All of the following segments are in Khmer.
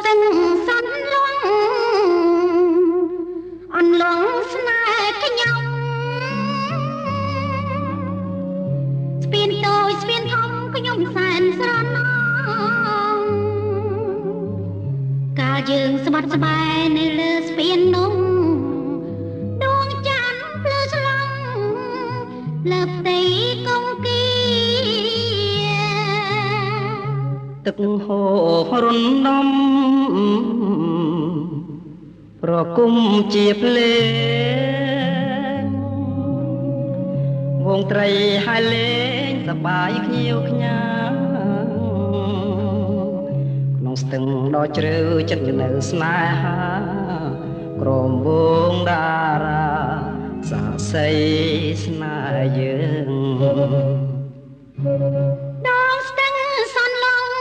ទាំងសន្លងអន្លងស្នេហ៍ខ្ញុំស្ពានតូចស្ពានធំខ្ញុំសែនស្រណងកាលយើងស្បាត់ស្បែកនៅលើស្ពាននោះដួងច័ន្ទភ្លឺស្លង់លើផ្ទៃកងគីទឹកហូររុនដំប្រគុំជាភ្លេងវងត្រីហើយលេងសប្បាយភ្ញៀវខ្ញាក្នុងស្ទឹងដ៏ជ្រៅចិត្តនៅស្នេហាក្រមវងតារាសាស័យស្នេហ៍យើងដងស្ទឹងសន្លង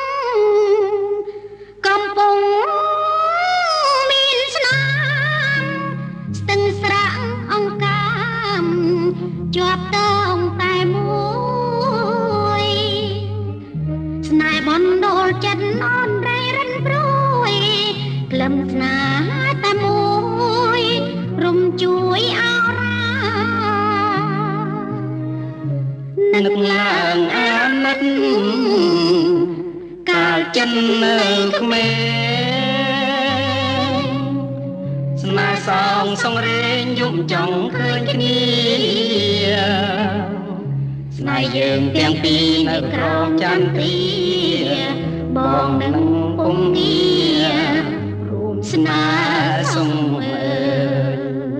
កំពុងមានស្នាមស្ទឹងស្រះអង្កាមជាប់តងតែមួយស្នេហ៍បណ្ដោលចិត្តអនរៃរិនព្រួយក្លឹមស្នេហ៍តែមួយរំជួយអរ៉ានឹកឡើងអាណិតកាលចិននៅក្មេងស្នេហ៍សងសងរែងយំចង់ឃើញគ្នាស្នេហ៍យើងទាំងពីរនៅក្រោមចន្ទទីបងនឹងពុំងាររួមស្នេហ៍សុំអើយ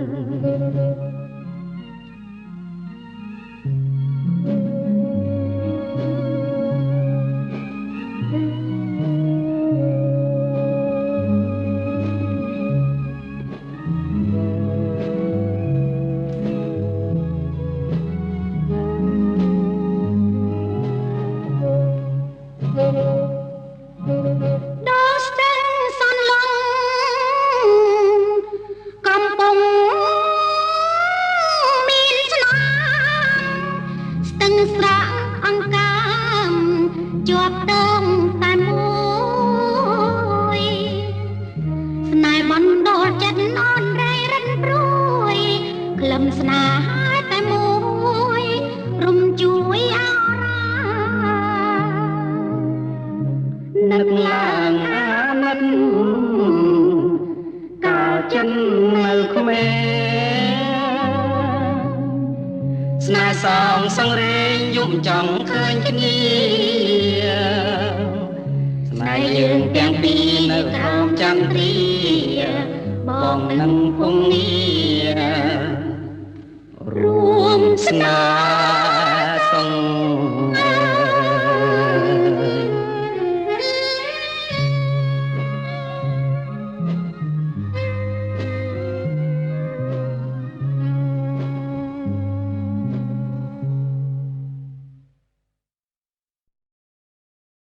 ជាប់តងតែមួយស្នេហ៍បណ្ដោលចិត្តអនរៃរិនព្រួយក្លឹមស្នេហ៍តែមួយរំជួយអរ៉ានឹកឡើងអាណិតកាលចិននៅក្មេងស្នេហ៍សងសងរែងយំចង់ឃើញគ្នាស្នេហ៍យើងទាំងពីរនៅក្រោមចន្ទ្រាបងនឹងពុំងាររួមស្នេហ៍